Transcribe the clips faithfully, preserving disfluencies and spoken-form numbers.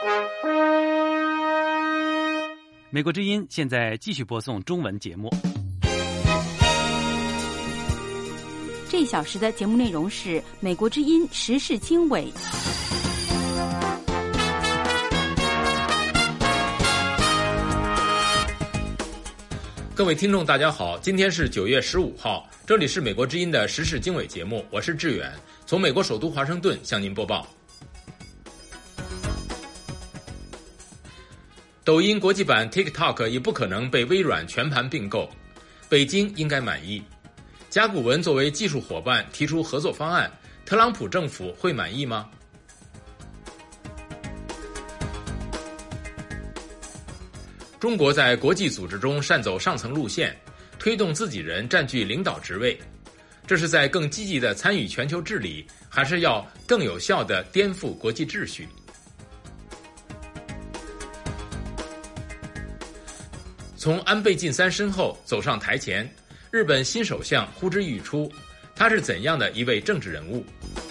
美国之音现在继续播送中文节目。 这一小时的节目内容是美国之音时事经纬。 各位听众大家好，今天是九月十五号，这里是美国之音的时事经纬节目，我是志远，从美国首都华盛顿向您播报。抖音国际版 TikTok 已不可能被微软全盘并购，北京应该满意。甲骨文作为技术伙伴提出合作方案，特朗普政府会满意吗？中国在国际组织中擅走上层路线，推动自己人占据领导职位，这是在更积极地参与全球治理，还是要更有效地颠覆国际秩序？从安倍晋三身后走上台前，日本新首相呼之欲出，他是怎样的一位政治人物？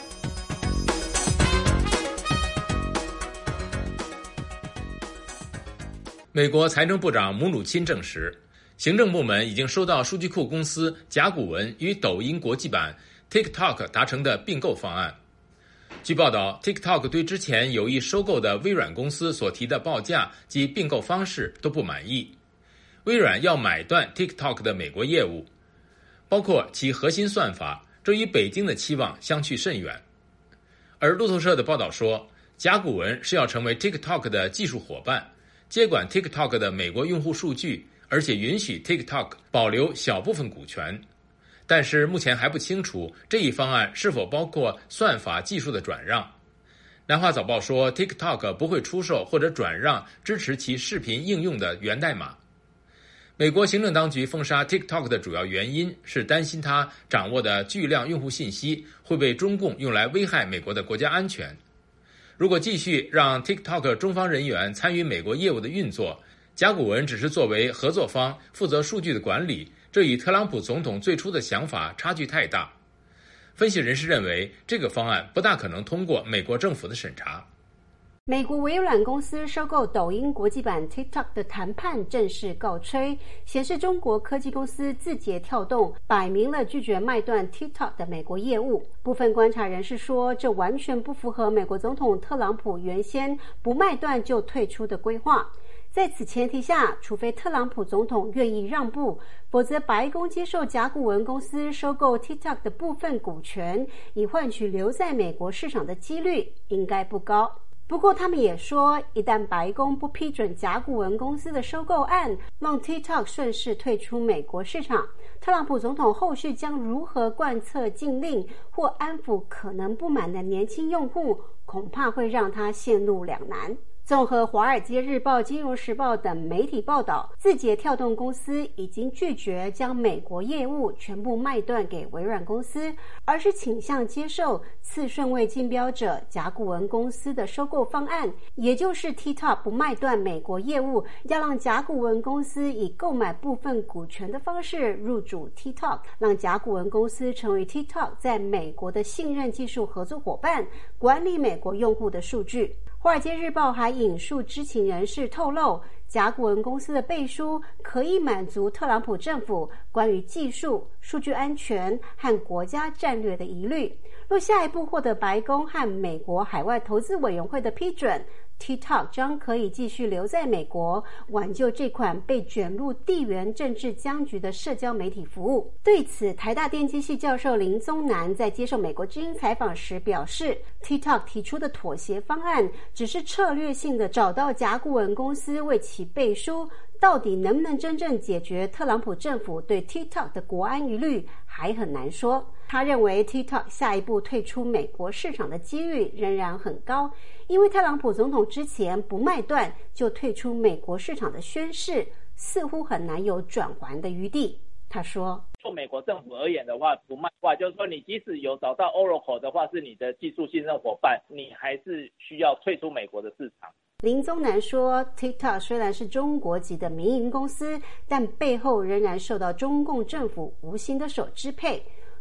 美国财政部长姆努钦证实，行政部门已经收到数据库公司甲骨文与抖音国际版 TikTok 达成的并购方案。据报道 ，TikTok 对之前有意收购的微软公司所提的报价及并购方式都不满意。微软要买断 TikTok 的美国业务，包括其核心算法，这与北京的期望相去甚远。而路透社的报道说，甲骨文是要成为 TikTok 的技术伙伴，接管 TikTok 的美国用户数据，而且允许 TikTok 保留小部分股权。但是目前还不清楚这一方案是否包括算法技术的转让。南华早报说 TikTok 不会出售或者转让支持其视频应用的源代码。美国行政当局封杀 TikTok 的主要原因是担心它掌握的巨量用户信息会被中共用来危害美国的国家安全。如果继续让 TikTok 中方人员参与美国业务的运作，甲骨文只是作为合作方负责数据的管理，这与特朗普总统最初的想法差距太大。分析人士认为，这个方案不大可能通过美国政府的审查。 美国微软公司收购抖音国际版 TikTok 的谈判正式告吹，显示中国科技公司字节跳动摆明了拒绝卖断 TikTok 的美国业务。部分观察人士说，这完全不符合美国总统特朗普原先不卖断就退出的规划。在此前提下，除非特朗普总统愿意让步，否则白宫接受甲骨文公司收购 TikTok 的部分股权，以换取留在美国市场的几率应该不高。不过他们也说，一旦白宫不批准甲骨文公司的收购案，让 TikTok 顺势退出美国市场，特朗普总统后续将如何贯彻禁令或安抚可能不满的年轻用户，恐怕会让他陷入两难。综合《华尔街日报》、《金融时报》等媒体报道，字节跳动公司已经拒绝将美国业务全部卖断给微软公司，而是倾向接受次顺位竞标者甲骨文公司的收购方案，也就是 TikTok 不卖断美国业务，要让甲骨文公司以购买部分股权的方式入主 TikTok， 让甲骨文公司成为 TikTok 在美国的信任技术合作伙伴，管理美国用户的数据。《华尔街日报》还引述知情人士透露，甲骨文公司的背书可以满足特朗普政府关于技术、数据安全和国家战略的疑虑。若下一步获得白宫和美国海外投资委员会的批准， TikTok 将可以继续留在美国，挽救这款被卷入地缘政治僵局的社交媒体服务。对此，台大电机系教授林宗南在接受美国之音采访时表示， TikTok 提出的妥协方案只是策略性的找到甲骨文公司为其背书，到底能不能真正解决特朗普政府对 TikTok 的国安疑虑还很难说。他认为 TikTok 下一步退出美国市场的几率仍然很高，因为特朗普总统之前不卖断就退出美国市场的宣示似乎很难有转圜的余地。他说， 就美国政府而言的话，不卖的话，就是说你即使有找到 Oracle 的话是你的技术信任伙伴，你还是需要退出美国的市场。 林宗南说， TikTok 虽然是中国籍的民营公司，但背后仍然受到中共政府无形的手支配。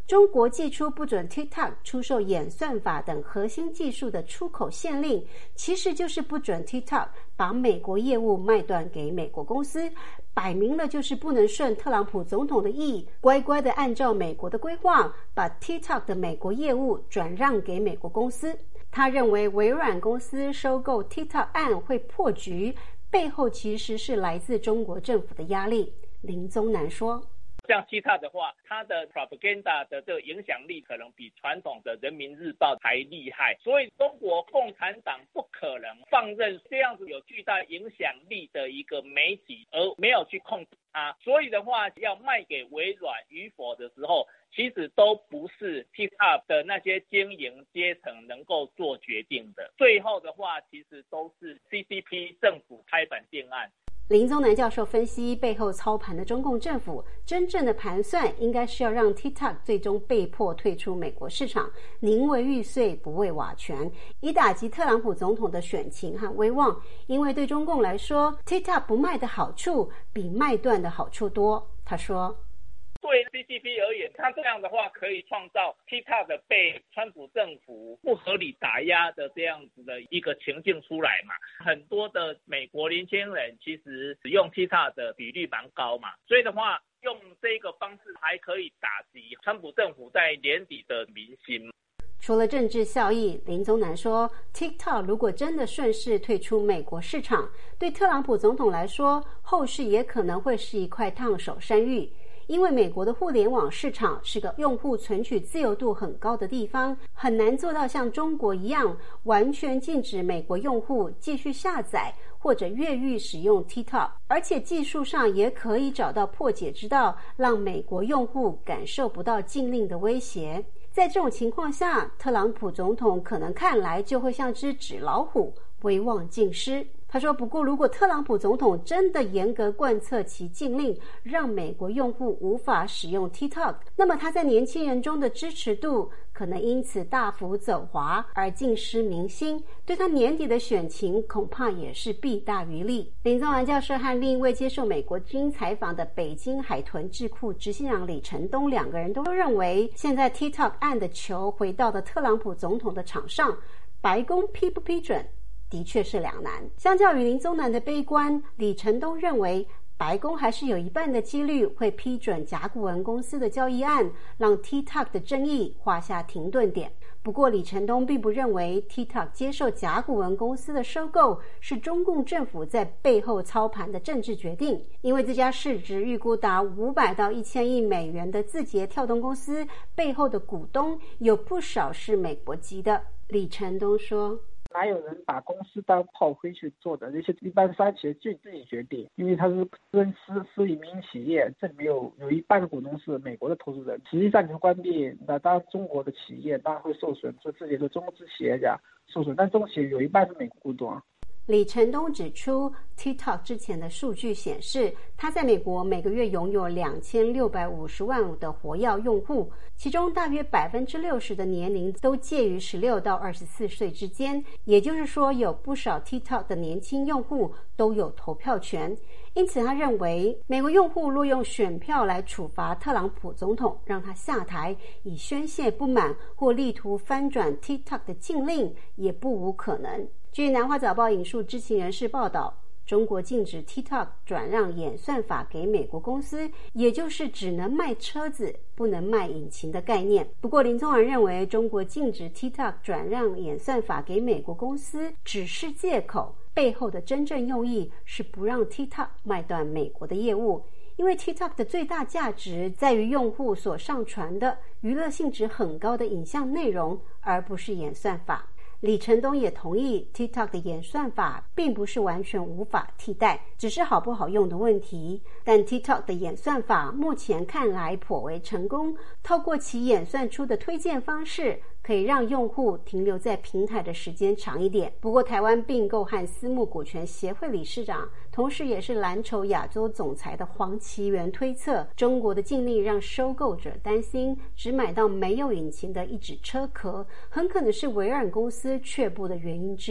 中国寄出不准 TikTok 出售演算法等核心技术的出口限令，其实就是不准 TikTok 把美国业务卖断给美国公司，摆明了就是不能顺特朗普总统的意，乖乖的按照美国的规划，把 TikTok 的美国业务转让给美国公司。他认为微软公司收购 TikTok 案会破局，背后其实是来自中国政府的压力。林宗南说， 像 TikTok 的话，它的 propaganda 的这个影响力可能比传统的人民日报还厉害，所以中国共产党不可能放任这样子有巨大影响力的一个媒体而没有去控制它，所以的话要卖给微软与否的时候，其实都不是 TikTok 的那些经营阶层能够做决定的，最后的话其实都是 C C P 政府拍板定案。 林宗南教授分析，背后操盘的中共政府真正的盘算应该是要让 TikTok 最终被迫退出美国市场，宁为玉碎不为瓦全，以打击特朗普总统的选情和威望。因为对中共来说， TikTok 不卖的好处比卖断的好处多。他说， 对 C C P 而言，他这样的话可以创造 TikTok 被川普政府不合理打压的这样子的一个情境出来嘛。很多的美国年轻人其实使用 TikTok 的比率蛮高嘛，所以的话用这个方式还可以打击川普政府在年底的民心。 除了政治效益，林宗南说 TikTok 如果真的顺势退出美国市场，对特朗普总统来说，后市也可能会是一块烫手山芋。因为美国的互联网市场是个用户存取自由度很高的地方，很难做到像中国一样完全禁止美国用户继续下载或者越狱使用 TikTok， 而且技术上也可以找到破解之道，让美国用户感受不到禁令的威胁。在这种情况下，特朗普总统可能看来就会像只纸老虎，威望尽失。他说，不过如果特朗普总统真的严格贯彻其禁令，让美国用户无法使用 TikTok， 那么他在年轻人中的支持度可能因此大幅走滑而尽失民心，对他年底的选情恐怕也是弊大于利。林宗南教授和另一位接受美国之音采访的北京海豚智库执行长李承东两个人都认为，现在 TikTok 案的球回到了特朗普总统的场上，白宫批不批准的确是两难。相较于林宗南的悲观，李承东认为白宫还是有一半的几率会批准甲骨文公司的交易案，让 TikTok 的争议画下停顿点。不过李承东并不认为 TikTok 接受甲骨文公司的收购是中共政府在背后操盘的政治决定，因为这家市值预估达五百到一千亿美元的字节跳动公司背后的股东有不少是美国籍的。李承东说， 哪有人把公司当炮灰去做的？那些一般商企就自己决定，因为它是跟私私营民营企业，这里面有有一半的股东是美国的投资人。实际上你关闭，那当然中国的企业当然会受损，这自己的中资企业家受损，但中国企业有一半是美国股东啊。 李承东指出 TikTok 之前的数据显示，他在美国每个月拥有两千六百五十万的活跃用户，其中大约 百分之六十 的年龄都介于十六到二十四岁之间，也就是说有不少 TikTok 的年轻用户都有投票权。因此他认为，美国用户若用选票来处罚特朗普总统，让他下台以宣泄不满或力图翻转 TikTok 的禁令，也不无可能。据南华早报引述知情人士报道，中国禁止 TikTok 转让演算法给美国公司，也就是只能卖车子不能卖引擎的概念。不过林宗南认为，中国禁止 TikTok 转让演算法给美国公司只是借口，背后的真正用意是不让 TikTok 卖断美国的业务，因为 TikTok 的最大价值在于用户所上传的娱乐性质很高的影像内容，而不是演算法。李承东也同意 TikTok 的演算法并不是完全无法替代，只是好不好用的问题。但 TikTok 的演算法目前看来颇为成功，透过其演算出的推荐方式，可以让用户停留在平台的时间长一点。不过台湾并购和私募股权协会理事长，同时也是蓝筹亚洲总裁的黄奇源推测，中国的禁令让收购者担心只买到没有引擎的一纸车壳，很可能是微软公司却步的原因之一。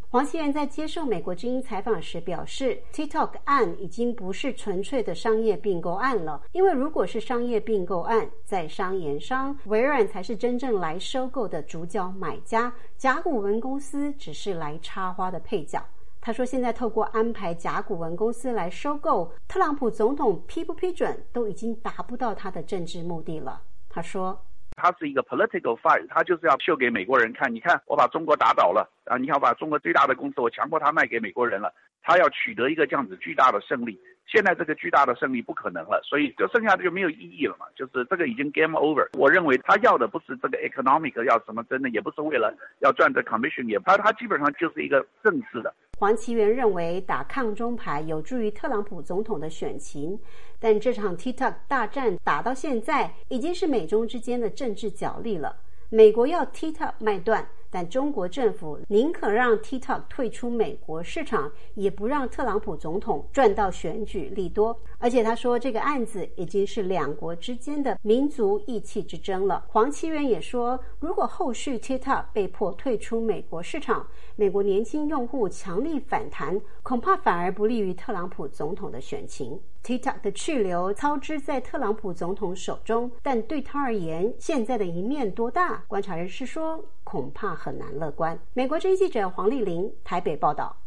黄奇源在接受美国之音采访时表示 TikTok 案已经不是纯粹的商业并购案了，因为如果是商业并购案，在商言商，微软才是真正来收购的主角买家，甲骨文公司只是来插花的配角。他说现在透过安排甲骨文公司来收购，特朗普总统批不批准都已经达不到他的政治目的了。他说它是一个 political fight， 它就是要秀给美国人看，你看我把中国打倒了啊！你看我把中国最大的公司我强迫他卖给美国人了，他要取得一个这样子巨大的胜利。现在这个巨大的胜利不可能了，所以就剩下的就没有意义了嘛，就是这个已经 game over。我认为他要的不是这个 economic 要什么，真的也不是为了要赚这 commission， 也他他基本上就是一个政治的。 黄奇源认为打抗中牌有助于特朗普总统的选情，但这场 TikTok 大战打到现在已经是美中之间的政治角力了。美国要 TikTok 卖断，但中国政府宁可让 TikTok 退出美国市场，也不让特朗普总统赚到选举利多。而且他说这个案子已经是两国之间的民族义气之争了。黄奇源也说，如果后续 TikTok 被迫退出美国市场，美国年轻用户强力反弹，恐怕反而不利于特朗普总统的选情。TikTok 的去留操之在特朗普总统手中，但对他而言，现在的一面多大？观察人士说，恐怕很难乐观。美国之音记者黄丽玲台北报道。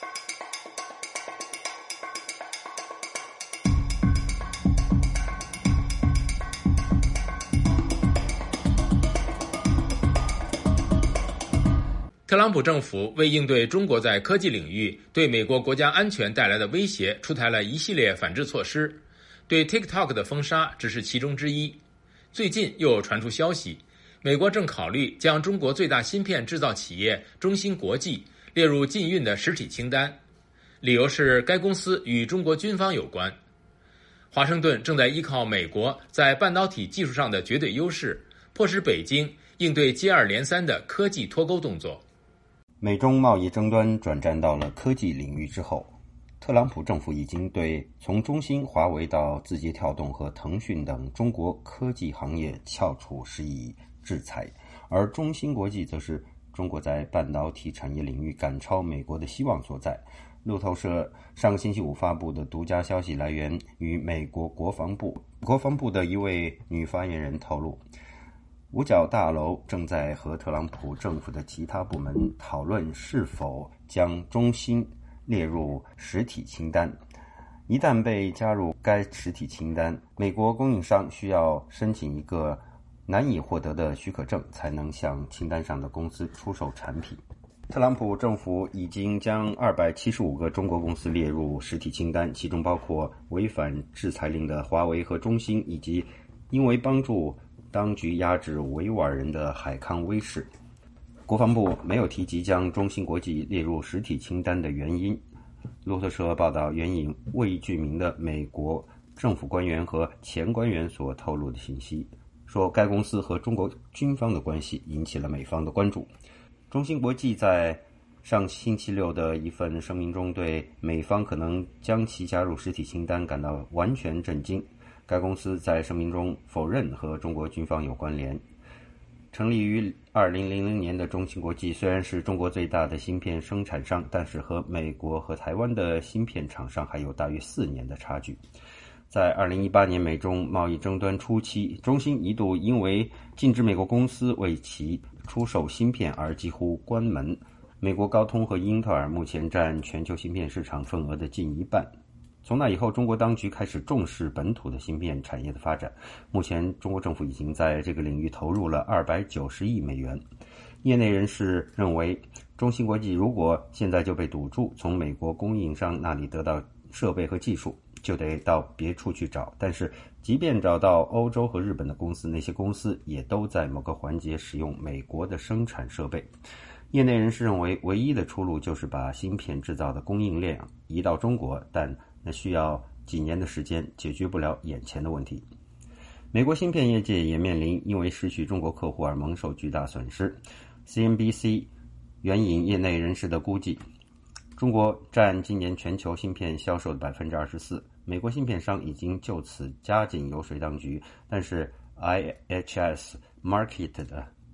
特朗普政府为应对中国在科技领域对美国国家安全带来的威胁，出台了一系列反制措施。对 TikTok 的封杀只是其中之一。最近又传出消息，美国正考虑将中国最大芯片制造企业中芯国际列入禁运的实体清单，理由是该公司与中国军方有关。华盛顿正在依靠美国在半导体技术上的绝对优势，迫使北京应对接二连三的科技脱钩动作。 美中贸易争端转战到了科技领域之后，特朗普政府已经对从中兴、华为到字节跳动和腾讯等中国科技行业翘楚施以制裁，而中芯国际则是中国在半导体产业领域赶超美国的希望所在。路透社上个星期五发布的独家消息来源于美国国防部，国防部的一位女发言人透露，五角大楼正在和特朗普政府的其他部门讨论是否将中芯列入实体清单。一旦被加入该实体清单，美国供应商需要申请一个难以获得的许可证，才能向清单上的公司出售产品。特朗普政府已经将二百七十五个中国公司列入实体清单，其中包括违反制裁令的华为和中兴，以及因为帮助当局压制维吾尔人的海康威视。国防部没有提及将中芯国际列入实体清单的原因。路透社报道援引未具名的美国政府官员和前官员所透露的信息，说该公司和中国军方的关系引起了美方的关注。中芯国际在上星期六的一份声明中对美方可能将其加入实体清单感到完全震惊。该公司在声明中否认和中国军方有关联。成立于二零零零年的中芯国际虽然是中国最大的芯片生产商，但是和美国和台湾的芯片厂商还有大约四年的差距。在二零一八年美中贸易争端初期，中芯一度因为禁止美国公司为其出售芯片而几乎关门。美国高通和英特尔目前占全球芯片市场份额的近一半。从那以后，中国当局开始重视本土的芯片产业的发展。目前，中国政府已经在这个领域投入了二百九十亿美元。业内人士认为，中芯国际如果现在就被堵住，从美国供应商那里得到设备和技术，就得到别处去找。但是，即便找到欧洲和日本的公司，那些公司也都在某个环节使用美国的生产设备。业内人士认为，唯一的出路就是把芯片制造的供应链移到中国，但那需要几年的时间，解决不了眼前的问题。美国芯片业界也面临因为失去中国客户而蒙受巨大损失。C N B C 援引业内人士的估计，中国占今年全球芯片销售的 百分之二十四， 美国芯片商已经就此加紧游说当局，但是 I H S Market 的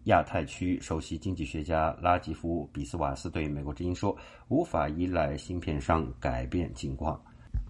亚太区首席经济学家拉吉夫·比斯瓦斯对美国之音说，无法依赖芯片商改变境况。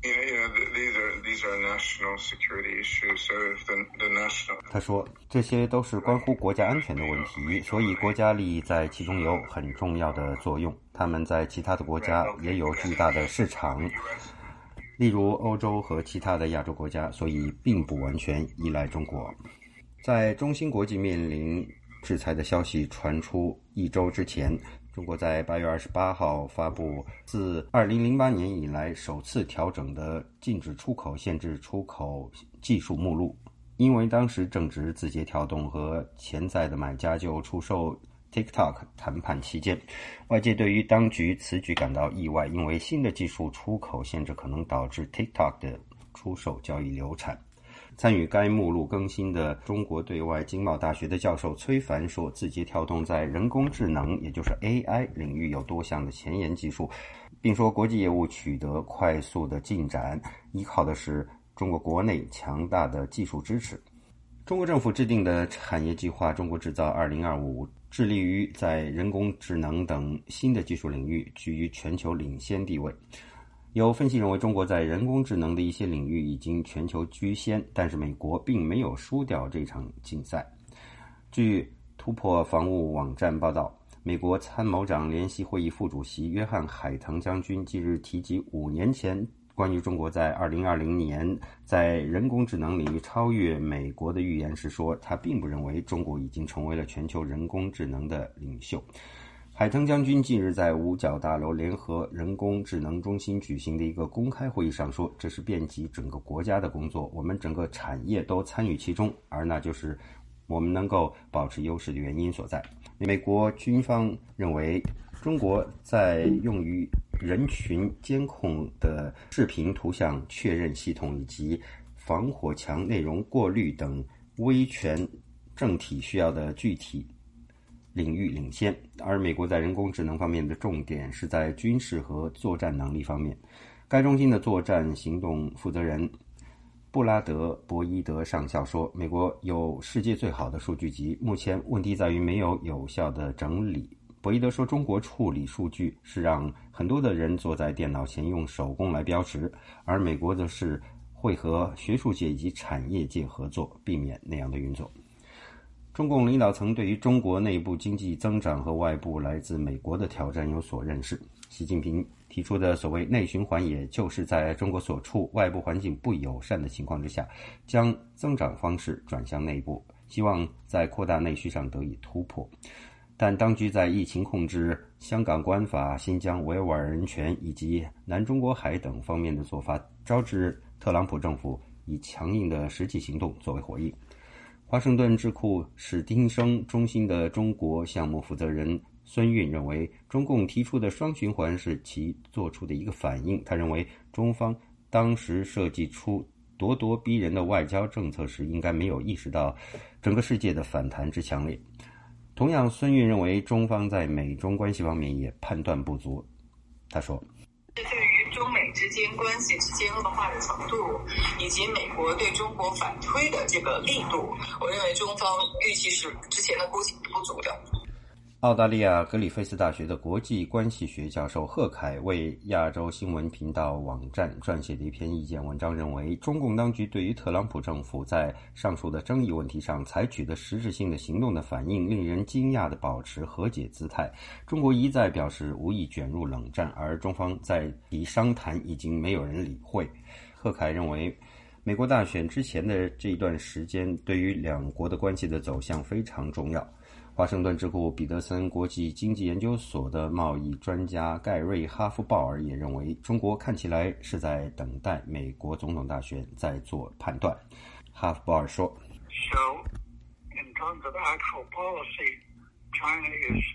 他说，这些都是关乎国家安全的问题，所以国家利益在其中有很重要的作用。他们在其他的国家也有巨大的市场，例如欧洲和其他的亚洲国家，所以并不完全依赖中国。在中芯国际面临制裁的消息传出一周之前，中国在八月二十八号发布自二零零八年以来首次调整的禁止出口限制出口技术目录。因为当时正值字节跳动和潜在的买家就出售 TikTok 谈判期间，外界对于当局此举感到意外，因为新的技术出口限制可能导致 TikTok 的出售交易流产。参与该目录更新的中国对外经贸大学的教授崔凡说，字节跳动在人工智能，也就是 A I 领域有多项的前沿技术，并说国际业务取得快速的进展，依靠的是中国国内强大的技术支持。中国政府制定的产业计划中国制造二零二五致力于在人工智能等新的技术领域居于全球领先地位。有分析认为，中国在人工智能的一些领域已经全球居先，但是美国并没有输掉这场竞赛。据突破防务网站报道，美国参谋长联席会议副主席约翰·海腾将军近日提及五年前关于中国在二零二零年在人工智能领域超越美国的预言时说，他并不认为中国已经成为了全球人工智能的领袖。海腾将军近日在五角大楼联合人工智能中心举行的一个公开会议上说，这是遍及整个国家的工作，我们整个产业都参与其中，而那就是我们能够保持优势的原因所在。美国军方认为，中国在用于人群监控的视频图像确认系统以及防火墙内容过滤等威权政体需要的具体领域领先，而美国在人工智能方面的重点是在军事和作战能力方面。该中心的作战行动负责人布拉德·博伊德上校说，美国有世界最好的数据集，目前问题在于没有有效的整理。博伊德说，中国处理数据是让很多的人坐在电脑前用手工来标识，而美国则是会和学术界以及产业界合作，避免那样的运作。中共领导层对于中国内部经济增长和外部来自美国的挑战有所认识。习近平提出的所谓内循环，也就是在中国所处外部环境不友善的情况之下，将增长方式转向内部，希望在扩大内需上得以突破。但当局在疫情控制、香港国安法、新疆维吾尔人权以及南中国海等方面的做法，招致特朗普政府以强硬的实际行动作为回应。华盛顿智库史汀生中心的中国项目负责人孙运认为，中共提出的双循环是其做出的一个反应。他认为，中方当时设计出咄咄逼人的外交政策时，应该没有意识到整个世界的反弹之强烈。同样，孙运认为，中方在美中关系方面也判断不足。他说， 对于中美之间关系之间恶化的程度，以及美国对中国反推的这个力度，我认为中方预期是之前的估计不足的。 澳大利亚格里菲斯大学的国际关系学教授贺凯为亚洲新闻频道网站撰写的一篇意见文章认为，中共当局对于特朗普政府在上述的争议问题上采取的实质性的行动的反应，令人惊讶地保持和解姿态。中国一再表示无意卷入冷战，而中方在提商谈已经没有人理会。贺凯认为，美国大选之前的这一段时间对于两国的关系的走向非常重要。华盛顿智库彼得森国际经济研究所的贸易专家盖瑞·哈夫鲍尔也认为，中国看起来是在等待美国总统大选再做判断。哈夫鲍尔说， So, in terms of actual policy, China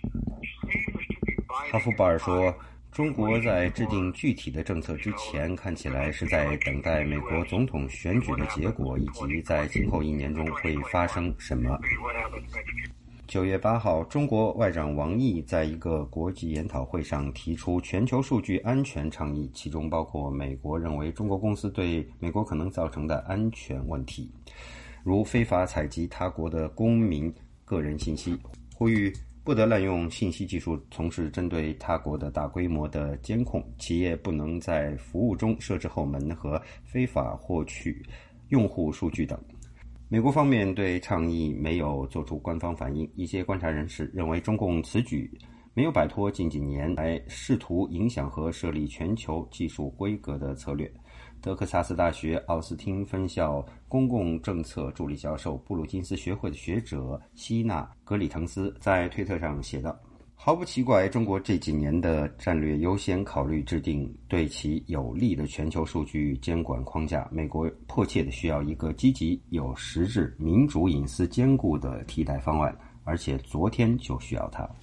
is, seems to be biding. 哈夫鲍尔说，中国在制定具体的政策之前，看起来是在等待美国总统选举的结果，以及在今后一年中会发生什么。九月八号，中国外长王毅在一个国际研讨会上提出全球数据安全倡议，其中包括美国认为中国公司对美国可能造成的安全问题，如非法采集他国的公民个人信息， 呼吁不得滥用信息技术从事针对他国的大规模的监控，企业不能在服务中设置后门和非法获取用户数据等。美国方面对倡议没有做出官方反应，一些观察人士认为中共此举没有摆脱近几年来试图影响和设立全球技术规格的策略。德克萨斯大学奥斯汀分校公共政策助理教授、布鲁金斯学会的学者希纳·格里滕斯在推特上写道：毫不奇怪，中国这几年的战略优先考虑制定对其有利的全球数据监管框架。美国迫切地需要一个积极、有实质、民主、隐私兼顾的替代方案，而且昨天就需要它。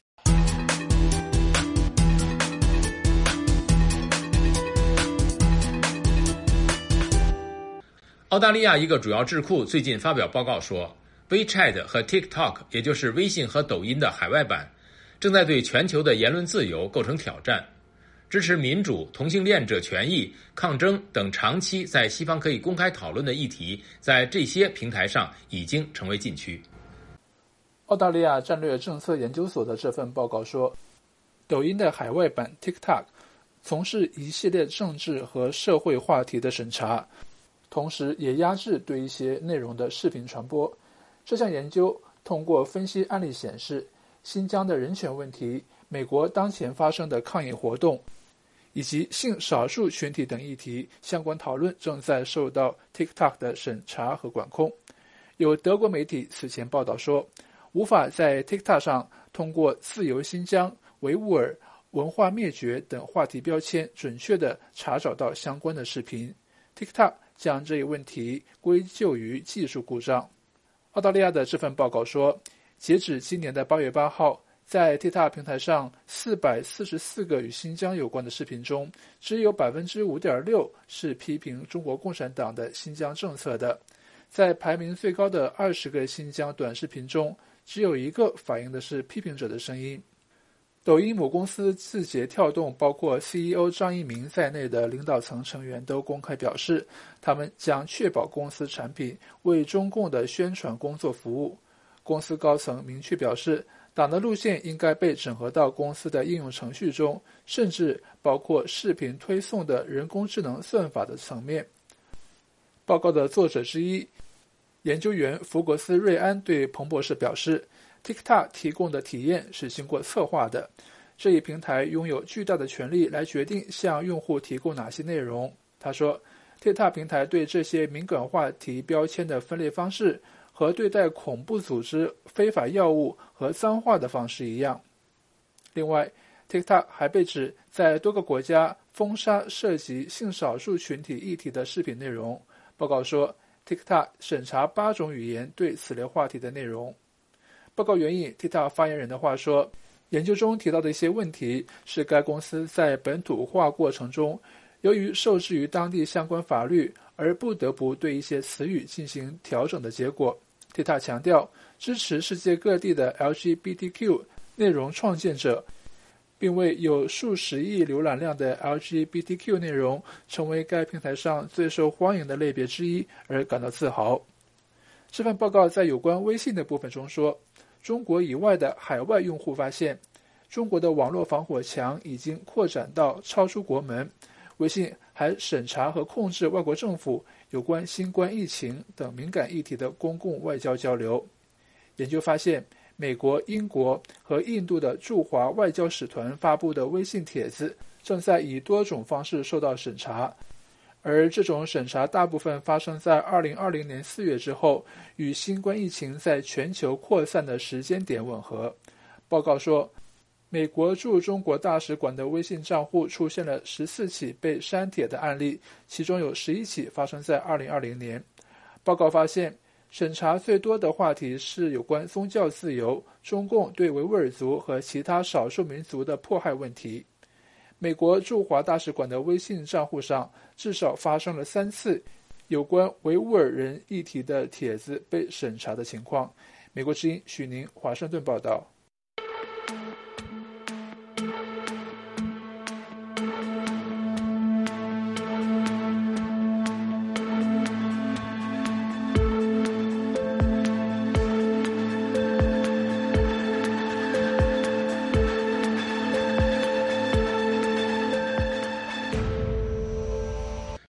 澳大利亚一个主要智库最近发表报告说 ，WeChat 和 TikTok， 也就是微信和抖音的海外版，正在对全球的言论自由构成挑战。支持民主、同性恋者权益、抗争等长期在西方可以公开讨论的议题，在这些平台上已经成为禁区。 澳大利亚战略政策研究所的这份报告说，抖音的海外版 TikTok 从事一系列政治和社会话题的审查，同时也压制对一些内容的视频传播。这项研究通过分析案例显示，新疆的人权问题、美国当前发生的抗议活动以及性少数群体等议题相关讨论正在受到 TikTok 的审查和管控。有德国媒体此前报道说，无法在 TikTok 上通过自由新疆、维吾尔、文化灭绝等话题标签准确地查找到相关的视频。TikTok 将这一问题归咎于技术故障。澳大利亚的这份报告说，截止今年的八月八号，在 TikTok 平台上四百四十四个与新疆有关的视频中，只有 百分之五点六 是批评中国共产党的新疆政策的。在排名最高的二十个新疆短视频中，只有一个反映的是批评者的声音。抖音母公司字节跳动包括 C E O 张一鸣在内的领导层成员都公开表示，他们将确保公司产品为中共的宣传工作服务。公司高层明确表示，党的路线应该被整合到公司的应用程序中，甚至包括视频推送的人工智能算法的层面。报告的作者之一，研究员福格斯·瑞安对彭博社表示， TikTok 提供的体验是经过策划的，这一平台拥有巨大的权力来决定向用户提供哪些内容。他说， TikTok 平台对这些敏感话题标签的分类方式和对待恐怖组织、非法药物和脏话的方式一样。另外， TikTok 还被指在多个国家封杀涉及性少数群体议题的视频内容。报告说， TikTok 审查八种语言对此类话题的内容。报告援引 TikTok 发言人的话说，研究中提到的一些问题是该公司在本土化过程中，由于受制于当地相关法律而不得不对一些词语进行调整的结果。TikTok 强调支持世界各地的 L G B T Q 内容创建者，并为有数十亿浏览量的 L G B T Q 内容成为该平台上最受欢迎的类别之一而感到自豪。这份报告在有关微信的部分中说，中国以外的海外用户发现，中国的网络防火墙已经扩展到超出国门。微信还审查和控制外国政府有关新冠疫情等敏感议题的公共外交交流。研究发现，美国、英国和印度的驻华外交使团发布的微信帖子正在以多种方式受到审查，而这种审查大部分发生在二零二零年四月之后，与新冠疫情在全球扩散的时间点吻合。报告说，美国驻中国大使馆的微信账户出现了十四起被删帖的案例，其中有十一起发生在二零二零年。报告发现，审查最多的话题是有关宗教自由、中共对维吾尔族和其他少数民族的迫害问题。美国驻华大使馆的微信账户上至少发生了三次有关维吾尔人议题的帖子被审查的情况。美国之音许宁华盛顿报道。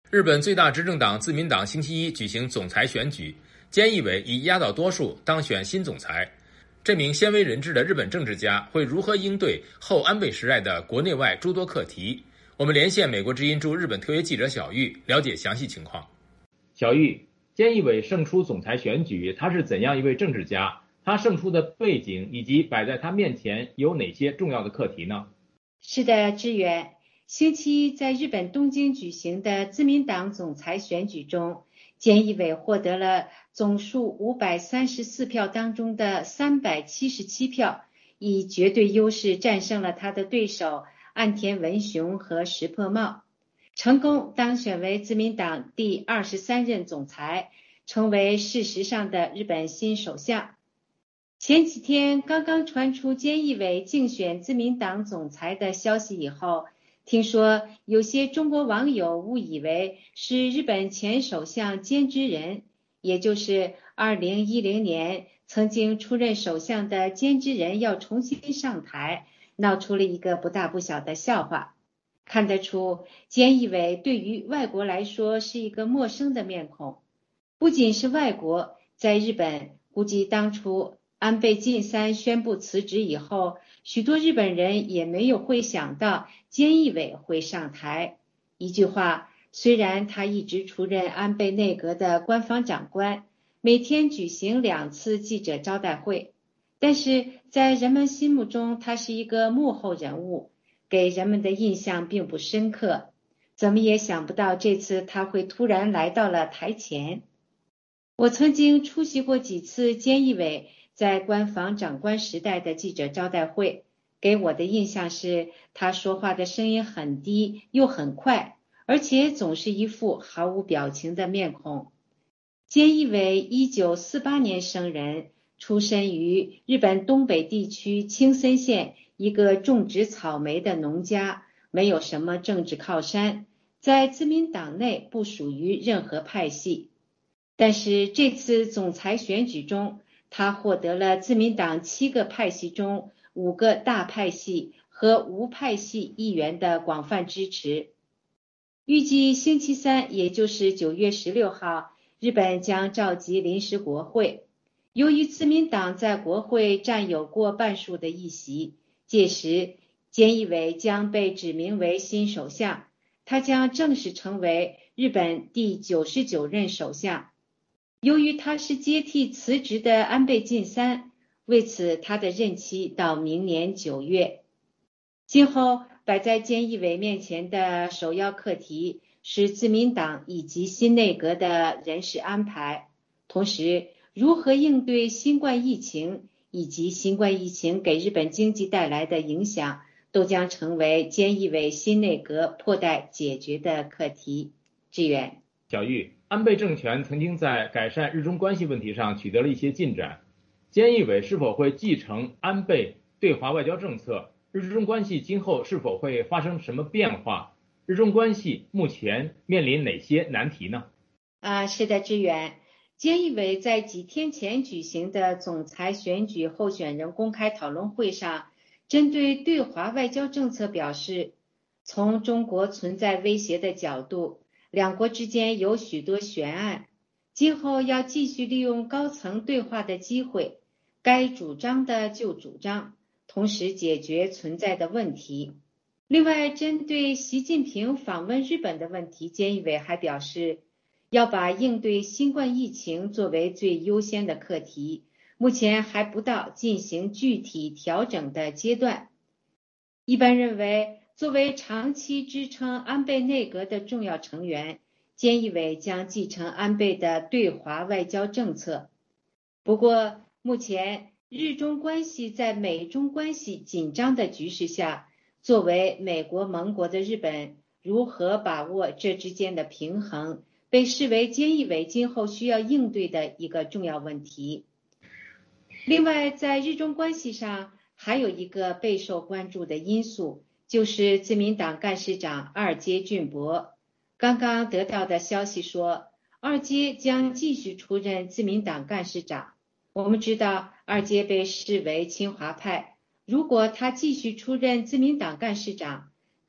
日本最大执政党自民党星期一举行总裁选举，菅义伟以压倒多数当选新总裁。这名鲜为人知的日本政治家会如何应对后安倍时代的国内外诸多课题？我们连线美国之音驻日本特约记者小玉，了解详细情况。 小玉，菅义伟胜出总裁选举，他是怎样一位政治家？他胜出的背景以及摆在他面前有哪些重要的课题呢？ 是的，志远。星期一在日本东京举行的自民党总裁选举中，菅义伟获得了总数五百三十四票当中的三百七十七票，以绝对优势战胜了他的对手岸田文雄和石破茂，成功当选为自民党第二十三任总裁，成为事实上的日本新首相。前几天刚刚传出菅义伟竞选自民党总裁的消息以后，听说有些中国网友误以为是日本前首相菅直人，也就是二零一零年曾经出任首相的菅直人要重新上台，闹出了一个不大不小的笑话。看得出菅义伟对于外国来说是一个陌生的面孔，不仅是外国，在日本估计当初安倍晋三宣布辞职以后，许多日本人也没有会想到菅义伟会上台。一句话，虽然他一直出任安倍内阁的官方长官，每天举行两次记者招待会，但是在人们心目中他是一个幕后人物，给人们的印象并不深刻。怎么也想不到这次他会突然来到了台前。我曾经出席过几次菅义伟在官方长官时代的记者招待会，给我的印象是他说话的声音很低又很快，而且总是一副毫无表情的面孔。菅义伟一九四八年生人，出身于日本东北地区青森县一个种植草莓的农家，没有什么政治靠山，在自民党内不属于任何派系。但是这次总裁选举中，他获得了自民党七个派系中五个大派系和无派系议员的广泛支持。预计星期三，也就是九月十六号，日本将召集临时国会。由于自民党在国会占有过半数的议席，届时菅义伟将被指名为新首相，他将正式成为日本第九十九任首相。由于他是接替辞职的安倍晋三，为此他的任期到明年九月。今后摆在菅义伟面前的首要课题是自民党以及新内阁的人事安排，同时如何应对新冠疫情以及新冠疫情给日本经济带来的影响，都将成为菅义伟新内阁迫待解决的课题。志远。 小玉，安倍政权曾经在改善日中关系问题上取得了一些进展，菅义伟是否会继承安倍对华外交政策？日中关系今后是否会发生什么变化？日中关系目前面临哪些难题呢？ 啊，是的，志远。菅义伟在几天前举行的总裁选举候选人公开讨论会上，针对对华外交政策表示，从中国存在威胁的角度，两国之间有许多悬案，今后要继续利用高层对话的机会，该主张的就主张，同时解决存在的问题。另外，针对习近平访问日本的问题，菅义伟还表示，要把应对新冠疫情作为最优先的课题，目前还不到进行具体调整的阶段。一般认为，作为长期支撑安倍内阁的重要成员，菅义伟将继承安倍的对华外交政策。不过，目前日中关系在美中关系紧张的局势下，作为美国盟国的日本如何把握这之间的平衡，被视为菅义伟今后需要应对的一个重要问题。另外，在日中关系上还有一个备受关注的因素，就是自民党干事长二阶俊博。刚刚得到的消息说，二阶将继续出任自民党干事长。我们知道，二阶被视为亲华派，如果他继续出任自民党干事长，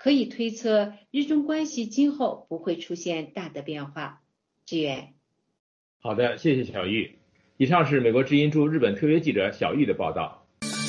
可以推测日中关系今后不会出现大的变化。志远。 好的，谢谢小玉。以上是美国之音驻日本特约记者小玉的报道。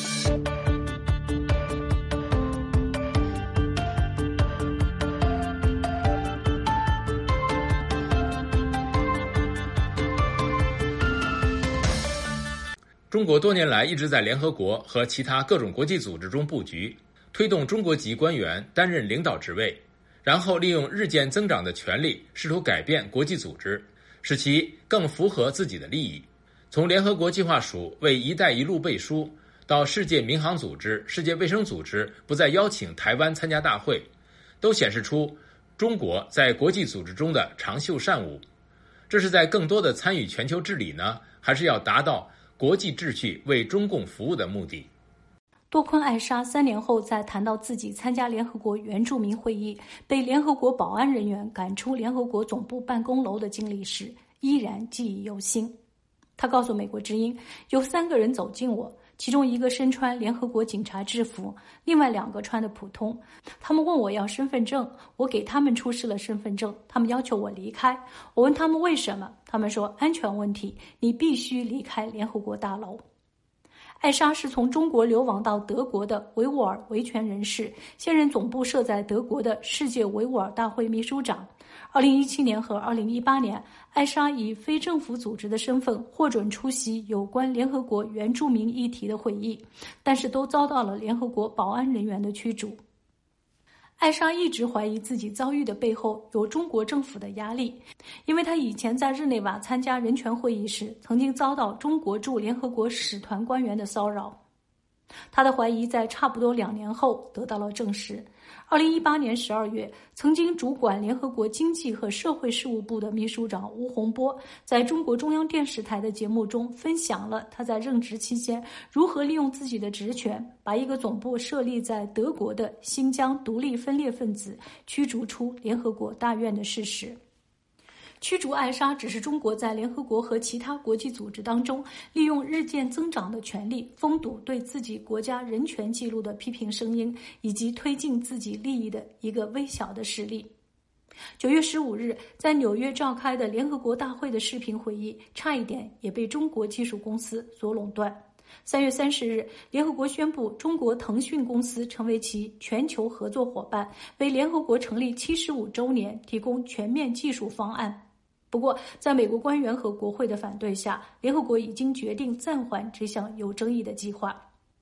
中国多年来一直在联合国和其他各种国际组织中布局，推动中国籍官员担任领导职位，然后利用日渐增长的权力试图改变国际组织，使其更符合自己的利益。从联合国计划署为“一带一路”背书，到世界民航组织、世界卫生组织不再邀请台湾参加大会，都显示出中国在国际组织中的长袖善舞。这是在更多的参与全球治理呢，还是要达到国际秩序为中共服务的目的？ 多坤艾莎三年后在谈到自己参加联合国原住民会议，被联合国保安人员赶出联合国总部办公楼的经历时，依然记忆犹新。他告诉美国之音，有三个人走近我，其中一个身穿联合国警察制服，另外两个穿的普通。他们问我要身份证，我给他们出示了身份证，他们要求我离开。我问他们为什么，他们说安全问题，你必须离开联合国大楼。艾莎是从中国流亡到德国的维吾尔维权人士，现任总部设在德国的世界维吾尔大会秘书长。二零一七年和二零一八年，艾莎以非政府组织的身份获准出席有关联合国原住民议题的会议，但是都遭到了联合国保安人员的驱逐。艾莎一直怀疑自己遭遇的背后有中国政府的压力，因为她以前在日内瓦参加人权会议时，曾经遭到中国驻联合国使团官员的骚扰。她的怀疑在差不多两年后得到了证实。二零一八年十二月，曾经主管联合国经济和社会事务部的秘书长吴洪波在中国中央电视台的节目中分享了他在任职期间如何利用自己的职权，把一个总部设立在德国的新疆独立分裂分子驱逐出联合国大院的事实。驱逐艾莎只是中国在联合国和其他国际组织当中利用日渐增长的权力封堵对自己国家人权记录的批评声音，以及推进自己利益的一个微小的势力。九月十五日，在纽约召开的联合国大会的视频会议，差一点也被中国技术公司所垄断。三月三十日，联合国宣布中国腾讯公司成为其全球合作伙伴，为联合国成立七十五周年提供全面技术方案。不过，在美国官员和国会的反对下，联合国已经决定暂缓这项有争议的计划。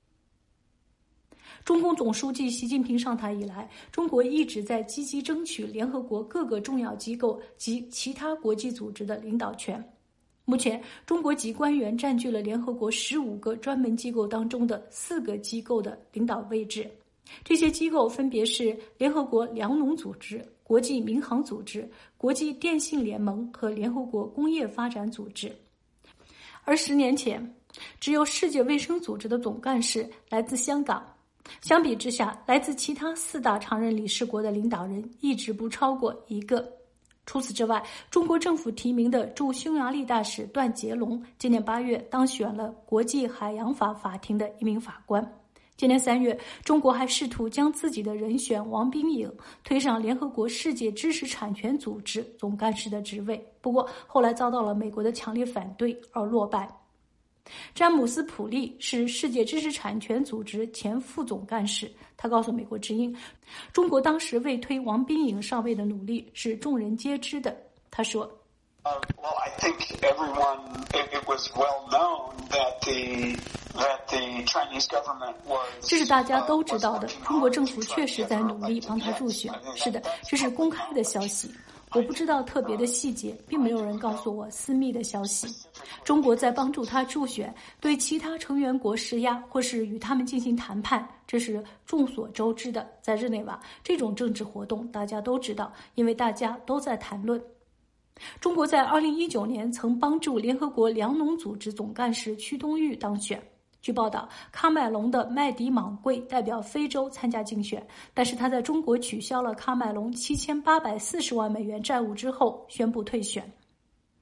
中共总书记习近平上台以来，中国一直在积极争取联合国各个重要机构及其他国际组织的领导权。目前，中国籍官员占据了联合国十五个专门机构当中的四个机构的领导位置。这些机构分别是联合国粮农组织、国际民航组织、国际电信联盟和联合国工业发展组织。而十年前，只有世界卫生组织的总干事来自香港。相比之下，来自其他四大常任理事国的领导人一直不超过一个。除此之外，中国政府提名的驻匈牙利大使段杰龙今年八月当选了国际海洋法法庭的一名法官。今年三月，中国还试图将自己的人选王冰颖推上联合国世界知识产权组织总干事的职位，不过后来遭到了美国的强烈反对而落败。詹姆斯·普利是世界知识产权组织前副总干事，他告诉美国之音，中国当时为推王冰颖上位的努力是众人皆知的。他说 Uh, well, I think everyone, it, it was well known that the, that the Chinese government was, 这是大家都知道的，中国政府确实在努力帮他助选。是的，这是公开的消息。我不知道特别的细节，并没有人告诉我私密的消息。中国在帮助他助选，对其他成员国施压，或是与他们进行谈判，这是众所周知的。在日内瓦，这种政治活动大家都知道，因为大家都在谈论。中国在二零一九年曾帮助联合国粮农组织总干事屈冬玉当选。据报道，喀麦隆的麦迪莽贵代表非洲参加竞选，但是他在中国取消了喀麦隆七千八百四十万美元债务之后宣布退选。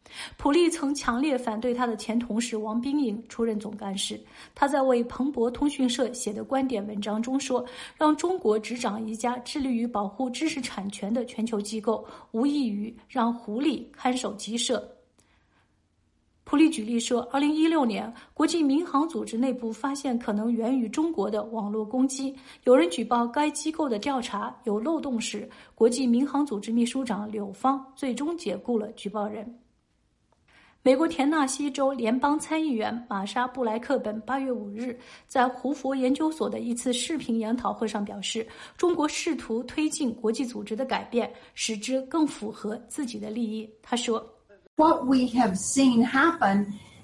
普利曾强烈反对他的前同事王冰颖出任总干事。他在为彭博通讯社写的观点文章中说，让中国执掌一家致力于保护知识产权的全球机构，无异于让狐狸看守鸡舍。普利举例说，二零一六年国际民航组织内部发现可能源于中国的网络攻击，有人举报该机构的调查有漏洞时，国际民航组织秘书长柳芳最终解雇了举报人。美国田纳西州联邦参议员玛莎布莱克本八月五日在胡佛研究所的一次视频研讨会上表示，中国试图推进国际组织的改变，使之更符合自己的利益。他说 What we have seen happen,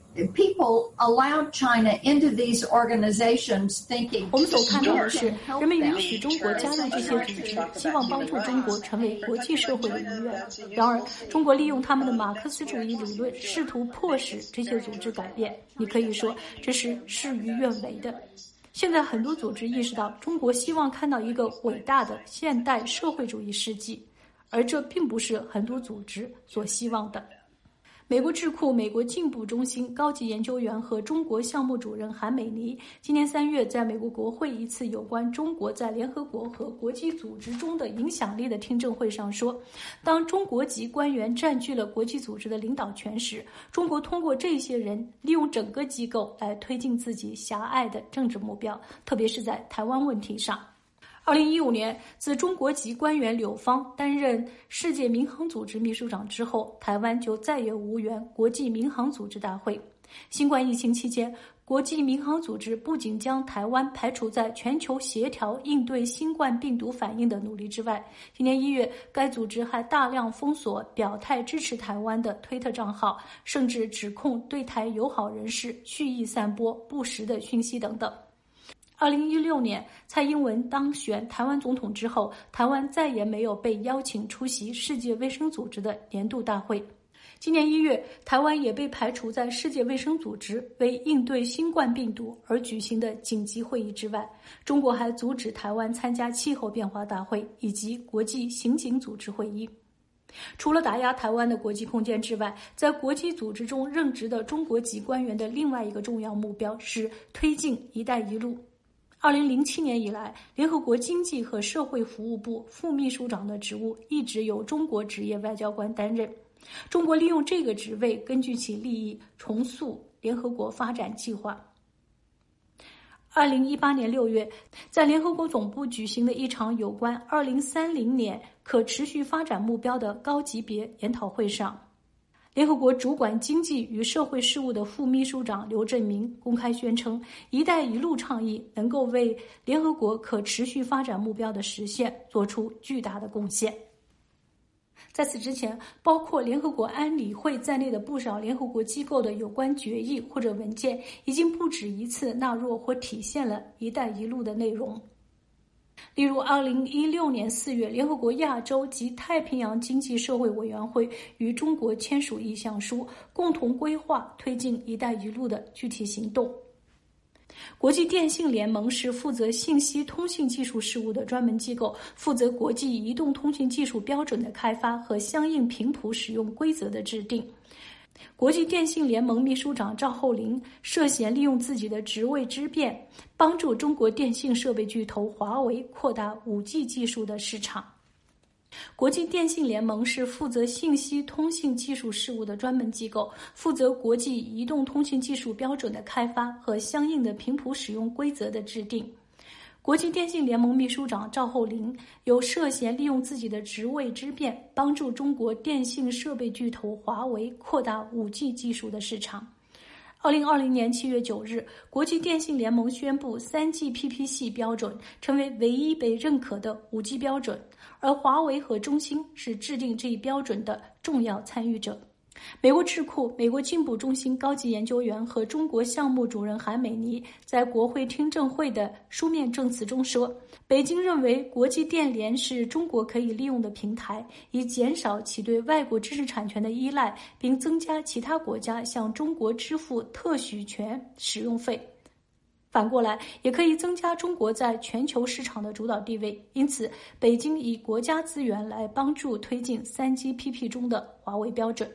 people allowed China into these organizations thinking 我们所看到的是，人们允许中国加入这些组织，希望帮助中国成为国际社会的一员。然而，中国利用他们的马克思主义理论，试图迫使这些组织改变。你可以说这是事与愿违的。现在很多组织意识到，中国希望看到一个伟大的现代社会主义世纪，而这并不是很多组织所希望的。美国智库美国进步中心高级研究员和中国项目主任韩美妮今年三月在美国国会一次有关中国在联合国和国际组织中的影响力的听证会上说，当中国籍官员占据了国际组织的领导权时，中国通过这些人利用整个机构来推进自己狭隘的政治目标，特别是在台湾问题上。二零一五年，自中国籍官员柳芳担任世界民航组织秘书长之后，台湾就再也无缘国际民航组织大会。新冠疫情期间，国际民航组织不仅将台湾排除在全球协调应对新冠病毒反应的努力之外，今年一月，该组织还大量封锁表态支持台湾的推特账号，甚至指控对台友好人士蓄意散播不实的讯息等等。二零一六年，蔡英文当选台湾总统之后，台湾再也没有被邀请出席世界卫生组织的年度大会。今年一月，台湾也被排除在世界卫生组织为应对新冠病毒而举行的紧急会议之外。中国还阻止台湾参加气候变化大会以及国际刑警组织会议。除了打压台湾的国际空间之外，在国际组织中任职的中国籍官员的另外一个重要目标是推进“一带一路”。二零零七年以来，联合国经济和社会服务部副秘书长的职务一直由中国职业外交官担任。中国利用这个职位，根据其利益重塑联合国发展计划。二零一八年六月，在联合国总部举行的一场有关二零三零年可持续发展目标的高级别研讨会上，联合国主管经济与社会事务的副秘书长刘振明公开宣称，一带一路倡议能够为联合国可持续发展目标的实现做出巨大的贡献。在此之前，包括联合国安理会在内的不少联合国机构的有关决议或者文件，已经不止一次纳入或体现了一带一路的内容。例如二零一六年四月，联合国亚洲及太平洋经济社会委员会与中国签署意向书，共同规划推进一带一路的具体行动。国际电信联盟是负责信息通信技术事务的专门机构，负责国际移动通信技术标准的开发和相应频谱使用规则的制定。国际电信联盟秘书长赵厚林涉嫌利用自己的职位之便，帮助中国电信设备巨头华为扩大 五 G 技术的市场。国际电信联盟是负责信息通信技术事务的专门机构，负责国际移动通信技术标准的开发和相应的频谱使用规则的制定。国际电信联盟秘书长赵厚林有涉嫌利用自己的职位之便，帮助中国电信设备巨头华为扩大 五 G 技术的市场。二零二零年七月九日，国际电信联盟宣布 三 G P P 系标准成为唯一被认可的 五 G 标准，而华为和中兴是制定这一标准的重要参与者。美国智库美国进步中心高级研究员和中国项目主任韩美妮在国会听证会的书面证词中说，北京认为国际电联是中国可以利用的平台，以减少其对外国知识产权的依赖，并增加其他国家向中国支付特许权使用费。反过来，也可以增加中国在全球市场的主导地位，因此北京以国家资源来帮助推进 三 G P P 中的华为标准。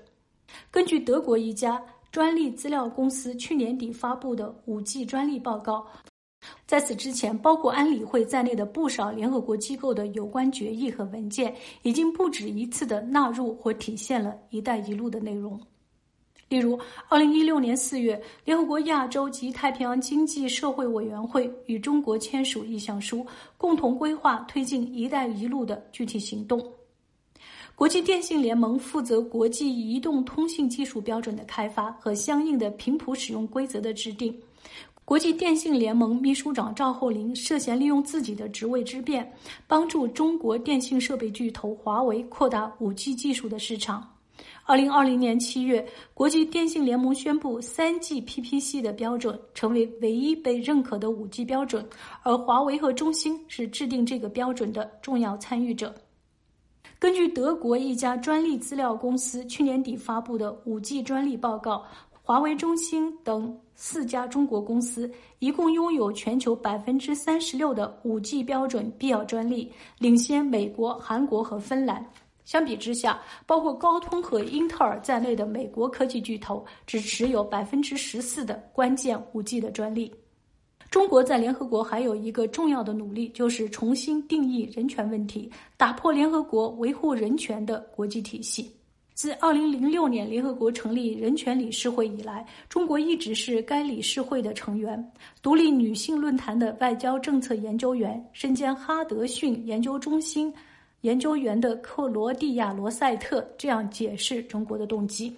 根据德国一家专利资料公司去年底发布的 五 G 专利报告，在此之前，包括安理会在内的不少联合国机构的有关决议和文件，已经不止一次地纳入或体现了“一带一路”的内容。例如，二零一六年四月，联合国亚洲及太平洋经济社会委员会与中国签署意向书，共同规划推进“一带一路”的具体行动。国际电信联盟负责国际移动通信技术标准的开发和相应的频谱使用规则的制定。国际电信联盟秘书长赵厚林涉嫌利用自己的职位之便，帮助中国电信设备巨头华为扩大 五 G 技术的市场。二零二零年七月，国际电信联盟宣布 三 G P P C 的标准成为唯一被认可的 五 G 标准，而华为和中兴是制定这个标准的重要参与者。根据德国一家专利资料公司去年底发布的 五 G 专利报告，华为、中兴等四家中国公司一共拥有全球 百分之三十六 的 五 G 标准必要专利，领先美国、韩国和芬兰。相比之下，包括高通和英特尔在内的美国科技巨头只持有 百分之十四 的关键 五 G 的专利。中国在联合国还有一个重要的努力，就是重新定义人权问题，打破联合国维护人权的国际体系。自二零零六年联合国成立人权理事会以来，中国一直是该理事会的成员。独立女性论坛的外交政策研究员、身兼哈德逊研究中心研究员的克罗地亚罗塞特这样解释中国的动机。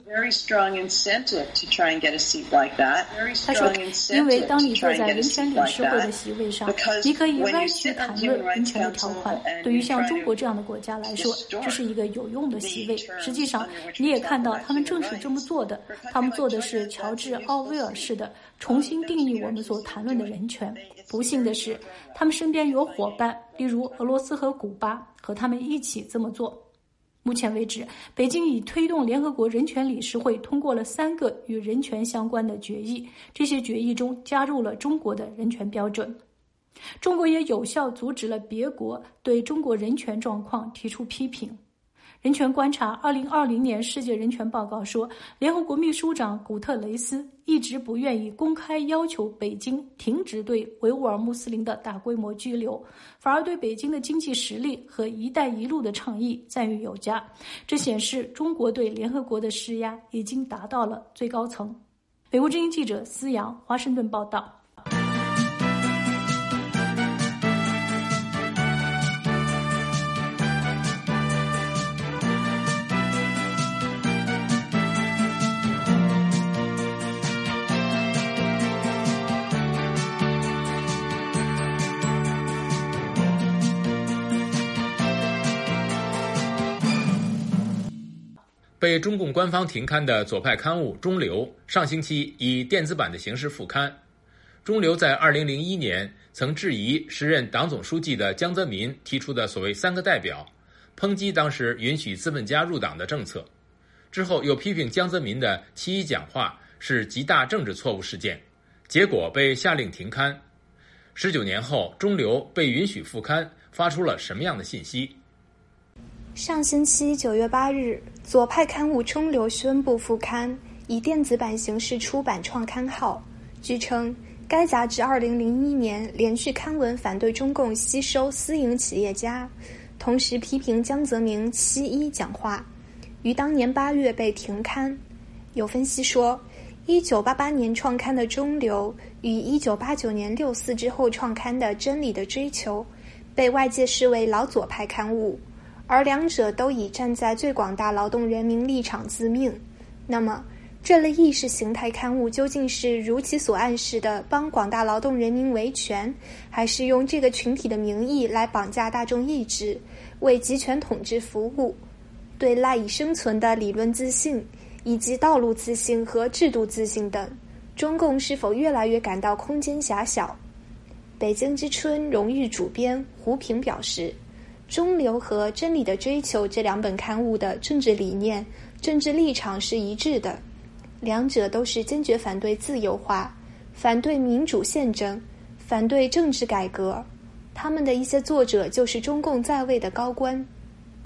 他说，因为当你坐在人权理事会的席位上，你可以歪曲谈论人权的条款。对于像中国这样的国家来说，这是一个有用的席位。实际上，你也看到他们正是这么做的。他们做的是乔治·奥威尔式的重新定义我们所谈论的人权。不幸的是，他们身边有伙伴，例如俄罗斯和古巴，和他们一起这么做。目前为止，北京已推动联合国人权理事会通过了三个与人权相关的决议，这些决议中加入了中国的人权标准。中国也有效阻止了别国对中国人权状况提出批评。人权观察二零二零年世界人权报告说，联合国秘书长古特雷斯一直不愿意公开要求北京停止对维吾尔穆斯林的大规模拘留，反而对北京的经济实力和一带一路的倡议赞誉有加。这显示中国对联合国的施压已经达到了最高层。美国之音记者思阳，华盛顿报道。 被中共官方停刊的左派刊物《中流》上星期以电子版的形式复刊。《中流》在二零零一年曾质疑时任党总书记的江泽民提出的所谓三个代表，抨击当时允许资本家入党的政策。之后又批评江泽民的七一讲话是极大政治错误事件，结果被下令停刊。十九年后，《中流》被允许复刊，发出了什么样的信息？ 上星期九月八日，左派刊物《中流》宣布复刊，以电子版形式出版创刊号。据称，该杂志二零零一年连续刊文反对中共吸收私营企业家，同时批评江泽民七一讲话，于当年八月被停刊。有分析说，一九八八年创刊的《中流》与一九八九年六四之后创刊的《真理的追求》被外界视为老左派刊物，而两者都以站在最广大劳动人民立场自命。那么，这类意识形态刊物究竟是如其所暗示的帮广大劳动人民维权，还是用这个群体的名义来绑架大众意志，为集权统治服务？对赖以生存的理论自信，以及道路自信和制度自信等，中共是否越来越感到空间狭小？北京之春荣誉主编胡平表示，中流和真理的追求这两本刊物的政治理念、政治立场是一致的，两者都是坚决反对自由化，反对民主宪政，反对政治改革。他们的一些作者就是中共在位的高官。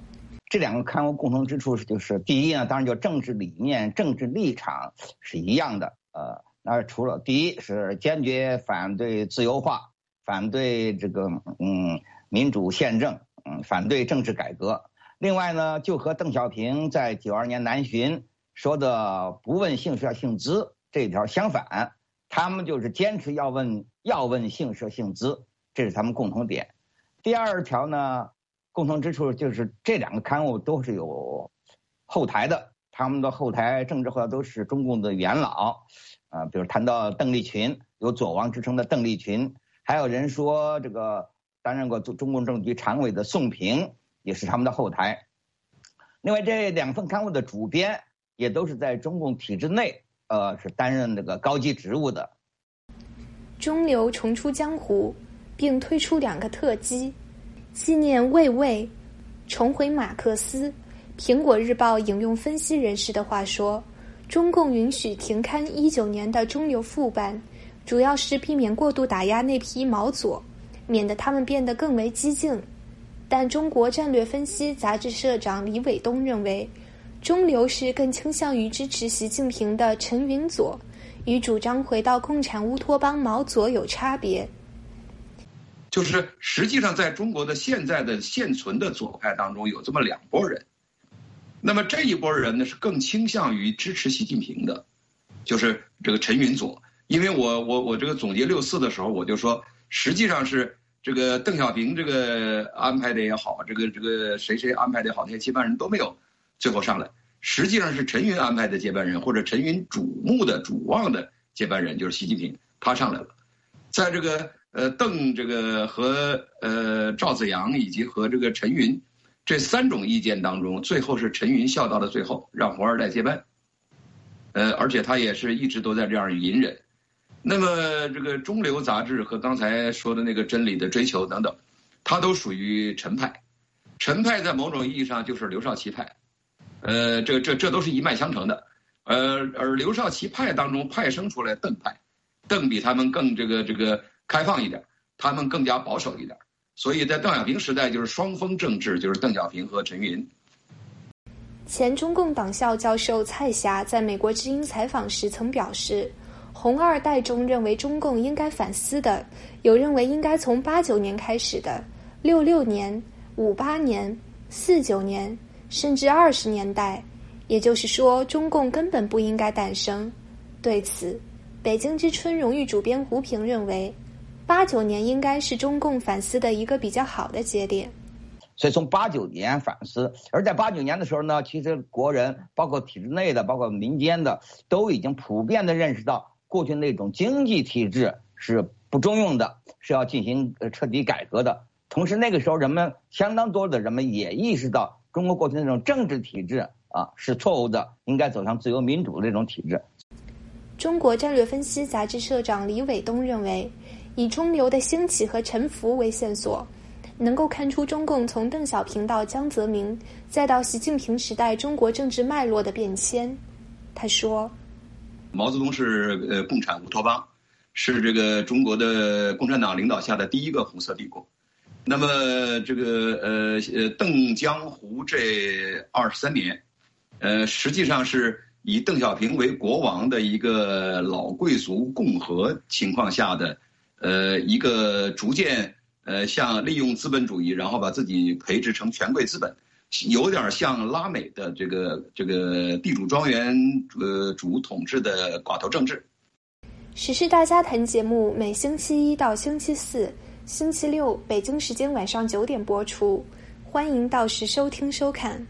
这两个刊物共同之处是，就是第一呢，当然就政治理念、政治立场是一样的。呃，那除了第一是坚决反对自由化，反对这个嗯民主宪政，嗯反对政治改革。另外呢，就和邓小平在九二年南巡说的不问姓社姓资这一条相反，他们就是坚持要问要问姓社姓资，这是他们共同点。第二条呢，共同之处就是这两个刊物都是有后台的，他们的后台政治后台都是中共的元老，呃，比如谈到邓丽群，有左王之称的邓丽群，还有人说这个担任过中共政治局常委的宋平也是他们的后台。另外这两份刊物的主编也都是在中共体制内呃是担任这个高级职务的。 中流重出江湖，并推出两个特辑，纪念魏魏，重回马克思。苹果日报引用分析人士的话说，中共允许停刊一九年的中流副版，主要是避免过度打压那批毛左，免得他们变得更为激进。但中国战略分析杂志社长李伟东认为，中流是更倾向于支持习近平的陈云左，与主张回到共产乌托邦毛左有差别。 就是实际上在中国的现在的现存的左派当中有这么两拨人，那么这一拨人呢是更倾向于支持习近平的，就是这个陈云左。因为我我我这个总结六四的时候我就说，实际上是这个邓小平这个安排的也好，这个这个谁谁安排的也好，那些接班人都没有最后上来，实际上是陈云安排的接班人，或者陈云瞩目的瞩望的接班人就是习近平，他上来了。在这个呃邓这个和呃赵紫阳以及和这个陈云这三种意见当中，最后是陈云笑到了最后，让红二代接班，呃而且他也是一直都在这样隐忍。那么这个中流杂志和刚才说的那个真理的追求等等，它都属于陈派。陈派在某种意义上就是刘少奇派，呃，这这这都是一脉相承的。呃，而刘少奇派当中派生出来邓派，邓比他们更这个这个开放一点，他们更加保守一点。所以在邓小平时代就是双峰政治，就是邓小平和陈云。 前中共党校教授蔡霞在美国之音采访时曾表示，红二代中认为中共应该反思的，有认为应该从八九年开始的，六六年、五八年、四九年，甚至二十年代，也就是说，中共根本不应该诞生。对此，北京之春荣誉主编胡平认为，八九年应该是中共反思的一个比较好的节点。 所以从八九年反思，而在八九年的时候呢，其实国人包括体制内的，包括民间的，都已经普遍的认识到，过去那种经济体制是不中用的，是要进行彻底改革的。同时那个时候人们相当多的人们也意识到，中国过去那种政治体制啊是错误的，应该走向自由民主的这种体制。 中国战略分析杂志社长李伟东认为，以中流的兴起和沉浮为线索，能够看出中共从邓小平到江泽民再到习近平时代中国政治脉络的变迁。他说， 毛泽东是呃共产乌托邦，是这个中国的共产党领导下的第一个红色帝国。那么这个呃呃邓江湖这二十三年，呃实际上是以邓小平为国王的一个老贵族共和情况下的呃一个逐渐呃像利用资本主义，然后把自己培植成权贵资本，有点像拉美的这个这个地主庄园呃主统治的寡头政治。 时事大家谈节目每星期一到星期四、星期六北京时间晚上九点播出，欢迎到时收听收看。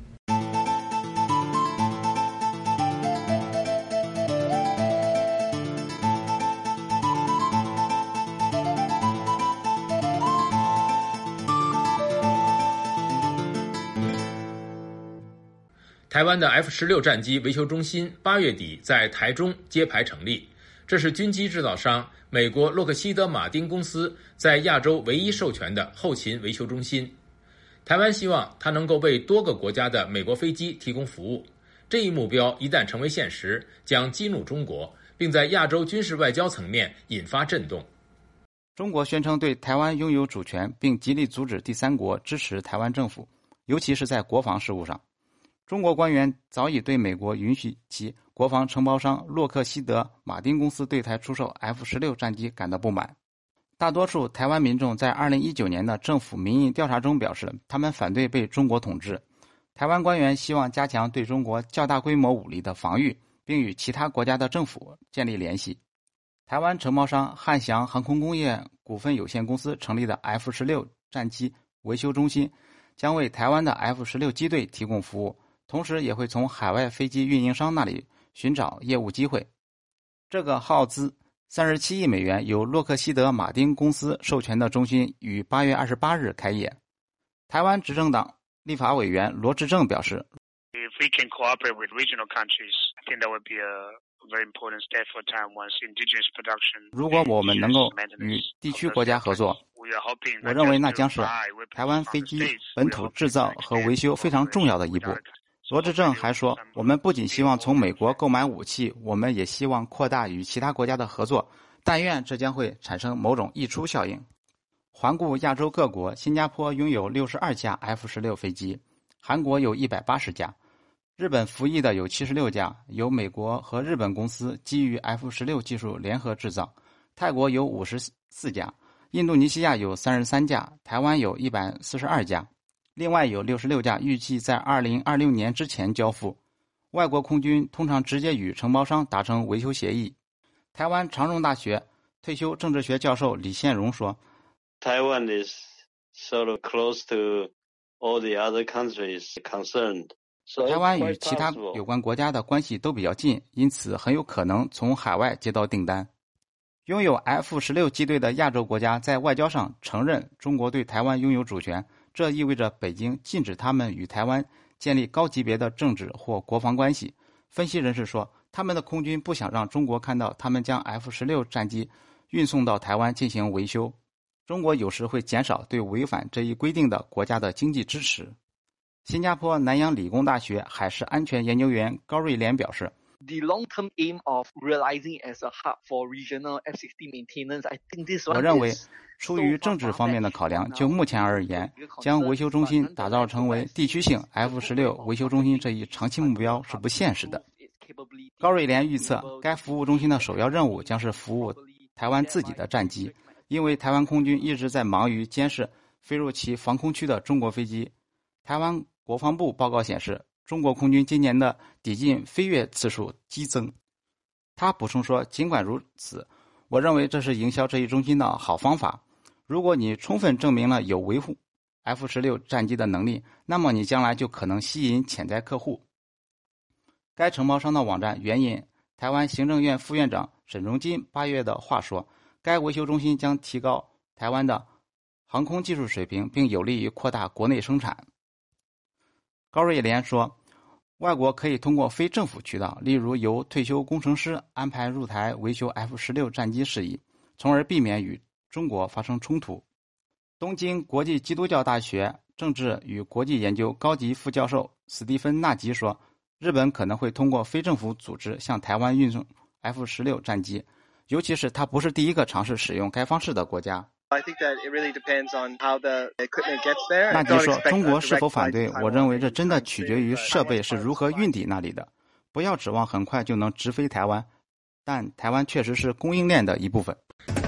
台湾的 F 十六 战机维修中心八月底在台中揭牌成立，这是军机制造商美国洛克希德马丁公司在亚洲唯一授权的后勤维修中心。台湾希望它能够为多个国家的美国飞机提供服务，这一目标一旦成为现实，将激怒中国，并在亚洲军事外交层面引发震动。 中国宣称对台湾拥有主权，并极力阻止第三国支持台湾政府。 尤其是在国防事务上。中国官员早已对美国允许其国防承包商洛克希德马丁公司对台出售 F 十六 战机感到不满。大多数台湾民众在二零一九年的政府民意调查中表示，他们反对被中国统治。台湾官员希望加强对中国较大规模武力的防御，并与其他国家的政府建立联系。台湾承包商汉翔航空工业股份有限公司成立的 F 十六 战机维修中心，将为台湾的 F 十六 机队提供服务，同时也会从海外飞机运营商那里寻找业务机会。这个耗资三十七亿美元由洛克希德马丁公司授权的中心于八月二十八日开业。台湾执政党立法委员罗致政表示， If we can cooperate with regional countries, I think that would be a very important step for Taiwan's indigenous production. 如果我们能够与地区国家合作，我认为那将是台湾飞机本土制造和维修非常重要的一步。罗致政还说，我们不仅希望从美国购买武器，我们也希望扩大与其他国家的合作，但愿这将会产生某种溢出效应。环顾亚洲各国，新加坡拥有六十二架 F 十六 飞机，韩国有一百八十架，日本服役的有七十六架，由美国和日本公司基于 F 十六 技术联合制造。泰国有五十四架，印度尼西亚有三十三架，台湾有一百四十二架。另外有六十六架预计在二零二六年之前交付。外国空军通常直接与承包商达成维修协议。台湾长荣大学退休政治学教授李宪荣说， Taiwan is sort of close to all the other countries concerned. 台湾与其他有关国家的关系都比较近，因此很有可能从海外接到订单。拥有 F 十六 机队的亚洲国家在外交上承认中国对台湾拥有主权，这意味着北京禁止他们与台湾建立高级别的政治或国防关系。分析人士说，他们的空军不想让中国看到他们将 F 十六 战机运送到台湾进行维修。中国有时会减少对违反这一规定的国家的经济支持。新加坡南洋理工大学海事安全研究员高瑞莲表示， The long-term aim of realizing as a hub for regional F sixteen maintenance, I think this one 我认为出于政治方面的考量，就目前而言，将维修中心打造成为地区性 F 十六 维修中心这一长期目标是不现实的。高瑞莲预测，该服务中心的首要任务将是服务台湾自己的战机，因为台湾空军一直在忙于监视飞入其防空区的中国飞机。台湾国防部报告显示，中国空军今年的抵近飞越次数激增。他补充说，尽管如此，我认为这是营销这一中心的好方法。如果你充分证明了有维护 F 十六 战机的能力，那么你将来就可能吸引潜在客户。该承包商的网站援引台湾行政院副院长沈荣金八月的话说，该维修中心将提高台湾的航空技术水平，并有利于扩大国内生产。高瑞莲说，外国可以通过非政府渠道，例如由退休工程师安排入台维修 F 十六 战机事宜，从而避免与中国发生冲突。东京国际基督教大学政治与国际研究高级副教授斯蒂芬纳吉说，日本可能会通过非政府组织向台湾运送 F 十六 战机，尤其是它不是第一个尝试使用该方式的国家。 I think that it really depends on how the equipment gets there. 纳吉说，中国是否反对，我认为这真的取决于设备是如何运抵那里的。不要指望很快就能直飞台湾，但台湾确实是供应链的一部分。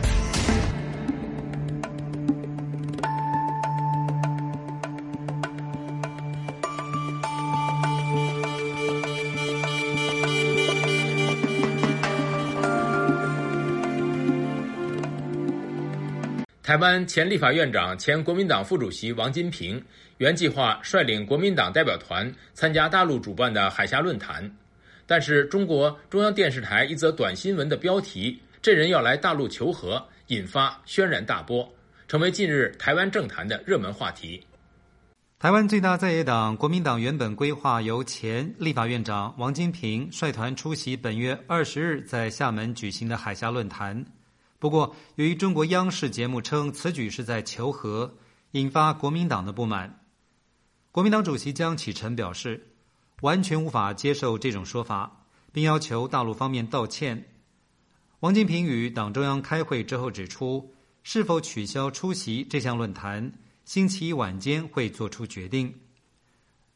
台湾前立法院长、前国民党副主席王金平原计划率领国民党代表团参加大陆主办的海峡论坛，但是中国中央电视台一则短新闻的标题“这人要来大陆求和”引发轩然大波，成为近日台湾政坛的热门话题。 台湾最大在野党国民党原本规划由前立法院长王金平率团出席本月二十日在厦门举行的海峡论坛。不过，由于中国央视节目称此举是在求和，引发国民党的不满。国民党主席江启臣表示，完全无法接受这种说法，并要求大陆方面道歉。王金平与党中央开会之后指出，是否取消出席这项论坛，星期一晚间会做出决定。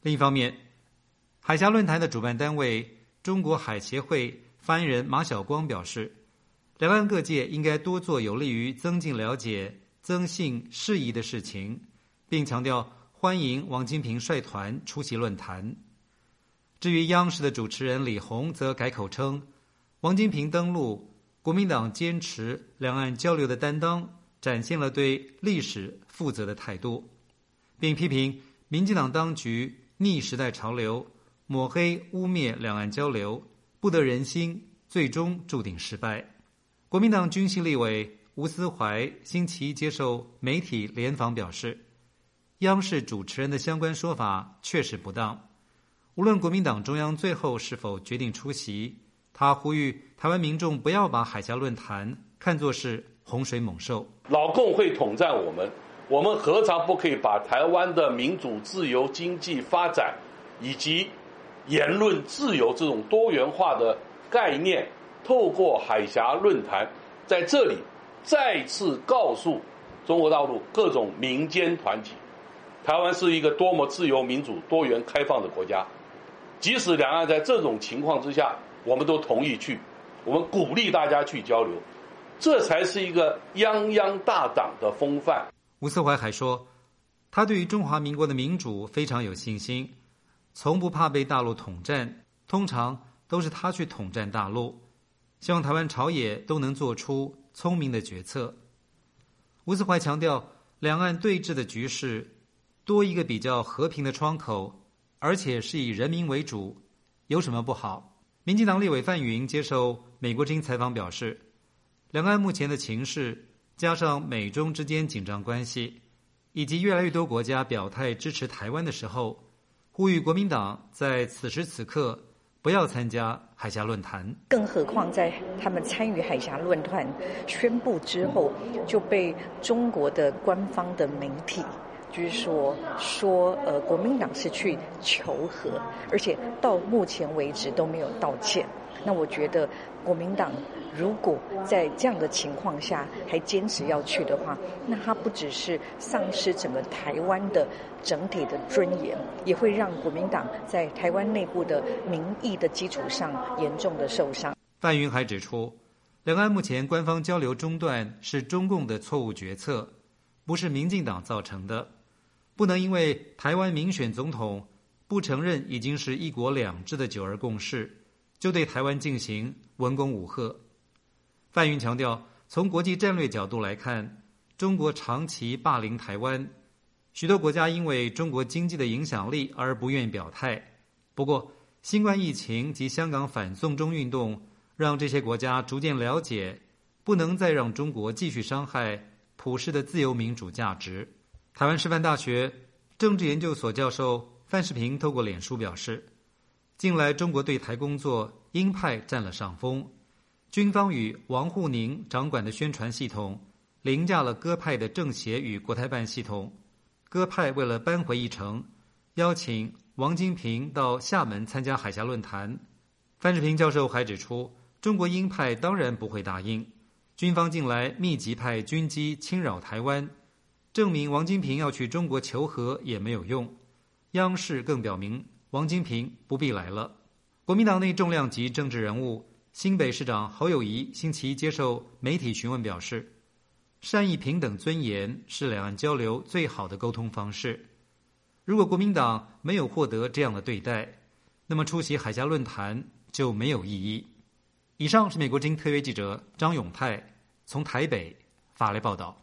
另一方面，海峡论坛的主办单位中国海协会发言人马晓光表示，两岸各界应该多做有利于增进了解、增信事宜的事情，并强调欢迎王金平率团出席论坛。至于央视的主持人李红则改口称，王金平登陆，国民党坚持两岸交流的担当，展现了对历史负责的态度，并批评民进党当局逆时代潮流，抹黑污蔑两岸交流，不得人心，最终注定失败。国民党军系立委吴思怀星期一接受媒体联访表示，央视主持人的相关说法确实不当，无论国民党中央最后是否决定出席，他呼吁台湾民众不要把海峡论坛看作是洪水猛兽。 老共会统战我们，我们何尝不可以把台湾的民主自由经济发展以及言论自由这种多元化的概念，透过海峡论坛在这里再次告诉中国大陆各种民间团体，台湾是一个多么自由民主多元开放的国家，即使两岸在这种情况之下，我们都同意去，我们鼓励大家去交流，这才是一个泱泱大党的风范。 吴思怀还说，他对于中华民国的民主非常有信心，从不怕被大陆统战，通常都是他去统战大陆，希望台湾朝野都能做出聪明的决策。吴思怀强调，两岸对峙的局势多一个比较和平的窗口，而且是以人民为主，有什么不好？民进党立委范云接受美国之音采访表示，两岸目前的情势，加上美中之间紧张关系，以及越来越多国家表态支持台湾的时候，呼吁国民党在此时此刻不要参加海峡论坛。 更何况在他们参与海峡论坛宣布之后，就被中国的官方的媒体就是说说呃，国民党是去求和，而且到目前为止都没有道歉。那我觉得国民党如果在这样的情况下还坚持要去的话，那他不只是丧失整个台湾的整体的尊严，也会让国民党在台湾内部的民意的基础上严重的受伤。 范云还指出，两岸目前官方交流中断是中共的错误决策，不是民进党造成的，不能因为台湾民选总统不承认已经是一国两制的九二共识，就对台湾进行文攻武吓。范云强调，从国际战略角度来看，中国长期霸凌台湾，许多国家因为中国经济的影响力而不愿意表态。不过，新冠疫情及香港反送中运动让这些国家逐渐了解，不能再让中国继续伤害普世的自由民主价值。台湾师范大学政治研究所教授范世平透过脸书表示，近来中国对台工作鹰派占了上风，军方与王沪宁掌管的宣传系统凌驾了鸽派的政协与国台办系统。鸽派为了扳回一城，邀请王金平到厦门参加海峡论坛。范世平教授还指出，中国鹰派当然不会答应，军方近来密集派军机侵扰台湾，证明王金平要去中国求和也没有用。央视更表明王金平不必来了。国民党内重量级政治人物新北市长侯友宜星期一接受媒体询问表示，善意平等尊严是两岸交流最好的沟通方式。如果国民党没有获得这样的对待，那么出席海峡论坛就没有意义。以上是美国之音特约记者张永泰从台北发来报道。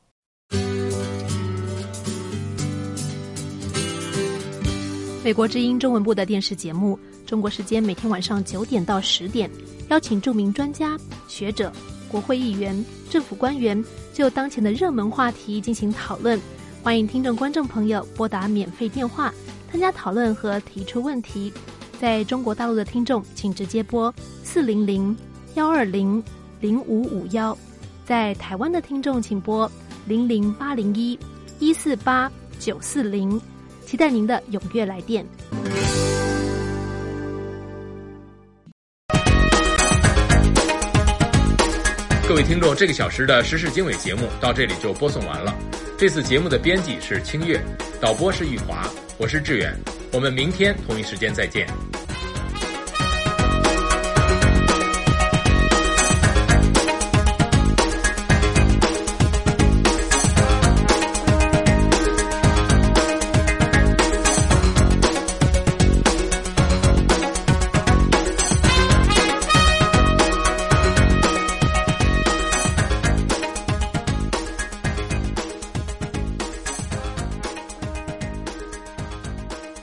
美国之音中文部的电视节目，中国时间每天晚上九点到十点，邀请著名专家、学者、国会议员、政府官员就当前的热门话题进行讨论。欢迎听众观众朋友拨打免费电话参加讨论和提出问题。在中国大陆的听众请直接拨四零零幺二零零五五幺，在台湾的听众请拨零零八零一一四八九四零，期待您的踊跃来电。 各位听众，这个小时的时事经纬节目到这里就播送完了。这次节目的编辑是清月，导播是玉华， 我是志远，我们明天同一时间再见。